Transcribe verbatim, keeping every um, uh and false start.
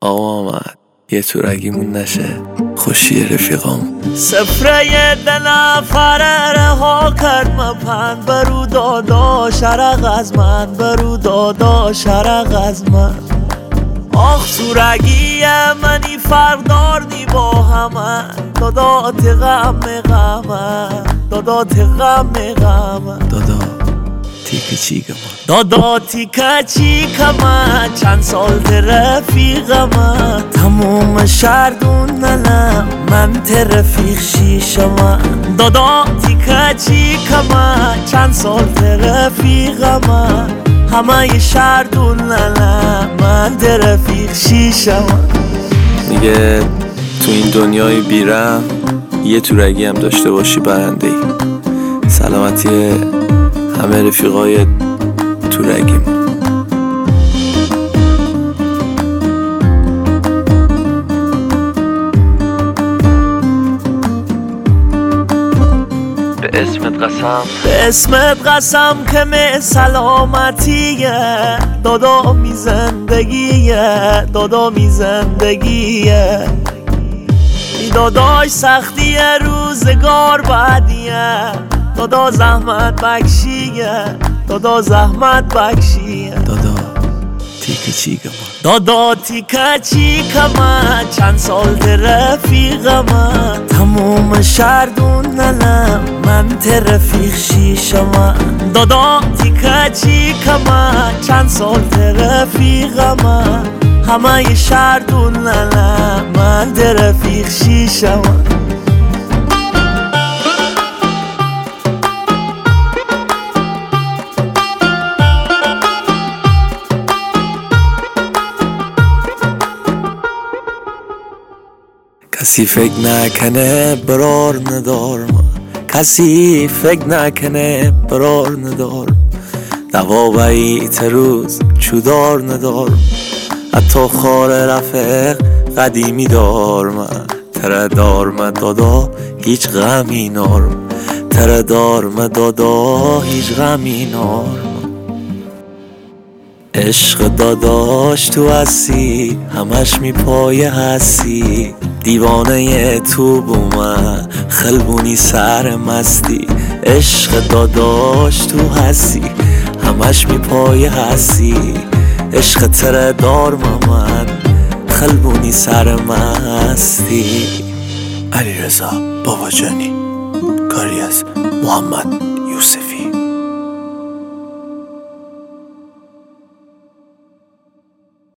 آقا آمد یه تورگیمون نشه خوشی رفیقام. سفره ده نفره رها کرد مپن برو دادا شرق از من برو دادا شرق از من. آخ تورگی منی فرداردی با همه دادا تغم غمه دادا تغم غمه دادا تیکه چیکه دادا تیکه چیکه من چند سال رفیقم تموم شردون نلم من رفیق شیشم. دادا تیکه چیکه من چند سال رفیقم همه شردون نلم من رفیق شیشم. میگه تو این دنیای بیرم یه تورگی هم داشته باشی برنده ای. سلامتی همه رفیقای تورگیم. به اسمت قسم به اسمت قسم که می سلامتیه دادا می زندگیه دادا می زندگیه. ای داداش سختی روزگار بعدیه دادا زحمت بکشیه دادا زحمت بکشیه. دادا تیکه چیکه دادا تیکه چیکه من چند سال رفیقم تموم شردون نلم من رفیق شیشم. دادا تیکه چیکه من چند سال رفیقم همه شردون نلم من رفیق شیشم. کسی فکر نکنه برار ندارم کسی فکر نکنه برار ندارم دوا بیت روز چودار ندارم حتی خار رفق قدیمی دارم تره دارم دادا هیچ غمی نارم تره دارم دادا هیچ غمی نارم. عشق داداش تو هستی همش می پایه هستی دیوانه تو بومه خلبونی سر مستی. عشق داداش تو هستی همش می پایه هستی عشق تره دار من خلبونی سر مستی. علیرضا باباجانی کاری از محمد یوسفی.